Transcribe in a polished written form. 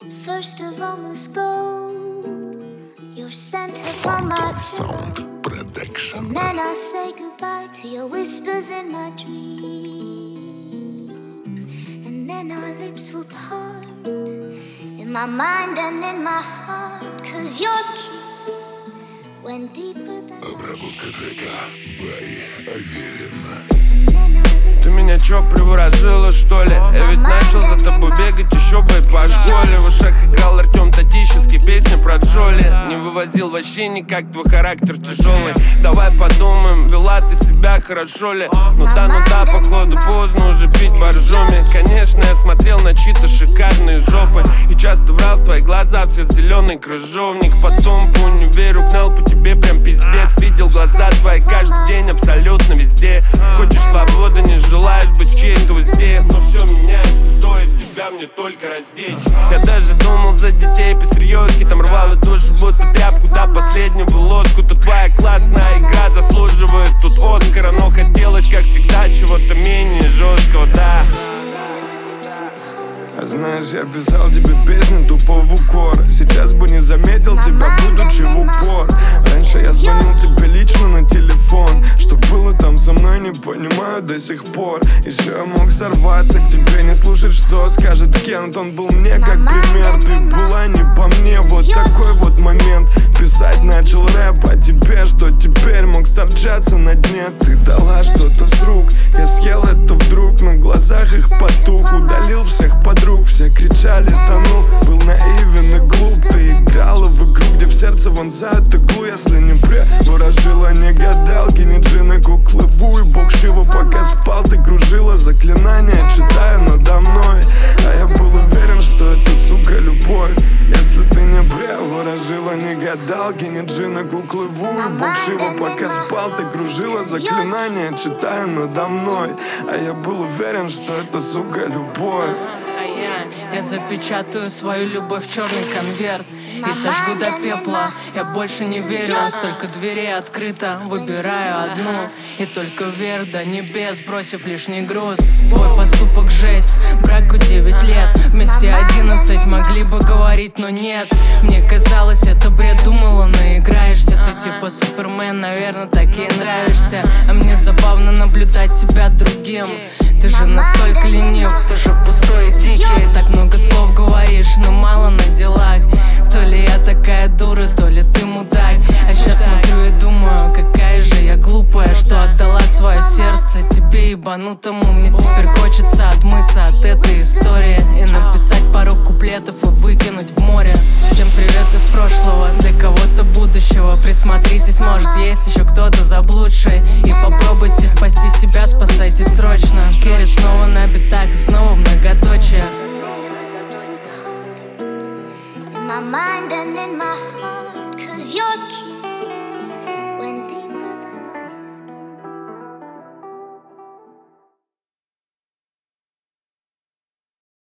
First of all must go your scent upon my pillow, and then I'll say goodbye to your whispers in my dreams, and then our lips will part in my mind and in my heart, 'cause your kiss went deeper than my sea. Ты меня чё, приворожила, что ли? Я ведь начал за тобой бегать еще бы и по школе. В ушах играл Артем Татищевский, песня про Джоли. Не вывозил вообще никак, твой характер тяжелый. Давай подумаем, вела ты себя хорошо ли? Ну да, походу поздно уже пить боржоми. Конечно, я смотрел на чьи-то шикарные жопы и часто врал в твои глаза в цвет зеленый крыжовник. Потом по универу гнал по тебе прям пиздец. Видел глаза твои каждый день абсолютно везде. Хочешь свободы, не желаешь быть в чьей-то узде. Но все меняется, стоит тебя мне только раздеть. Я даже думал за детей по-серьезки, там рвал и душу будто тряпку до последнего лоскута. Твоя классная игра заслуживает тут Оскара, но хотелось, как всегда, чего-то менее жесткого, да. А знаешь, я писал тебе песни тупо в укор. Сейчас бы не заметил тебя, будучи в упор. Раньше я звонил тебе лично на телефон. Что было там со мной, не понимаю до сих пор. Еще я мог сорваться к тебе, не слушать, что скажет Кент. Он был мне как пример, ты была не по мне. Вот такой вот момент. Писать начал рэп о тебе, что теперь мог сторчаться на дне. Ты дала что-то с рук, я съел это вдруг. На глазах их потух, удалил всех подруг. Все кричали, тонул, был наивен и глуп. Ты играла в игру, где в сердце вонзают иглу. Если не приворожила, не гадалки, не джины, куклы Ву. И бог Шива, пока спал, ты кружила заклинания, читая надо мной. А я был уверен, что это, сука, любовь. Если ты не приворожила, не гадалки, не джины, куклы Ву. И бог Шива, пока спал, ты кружила заклинания, читая надо мной. А я был уверен, что это, сука, любовь. Я запечатаю свою любовь в черный конверт и сожгу до пепла. Я больше не верю, столько дверей открыто. Выбираю одну, и только вверх до небес, бросив лишний груз. Твой поступок жесть, браку 9 лет, вместе 11 могли бы говорить, но нет. Мне казалось, это бред, думала, наиграешься. Ты типа Супермен, наверное, так и нравишься. А мне забавно наблюдать тебя другим. Ты же настолько ленив, ты же пустой и тихий. Так много слов говоришь, но мало на делах. То ли я такая дура, то ли ты мудак. А сейчас смотрю и думаю, какая же я глупая, что отдала свое сердце тебе ебанутому. Мне теперь хочется отмыться от этой истории и написать пару куплетов и выкинуть в море. Всем привет из прошлого, для кого-то будущего. Присмотритесь, может есть еще кто-то заблудший. И попробуйте спасти себя, спасайтесь срочно. Керри снова на битах, снова многоточие. In my mind and in my heart, 'cause your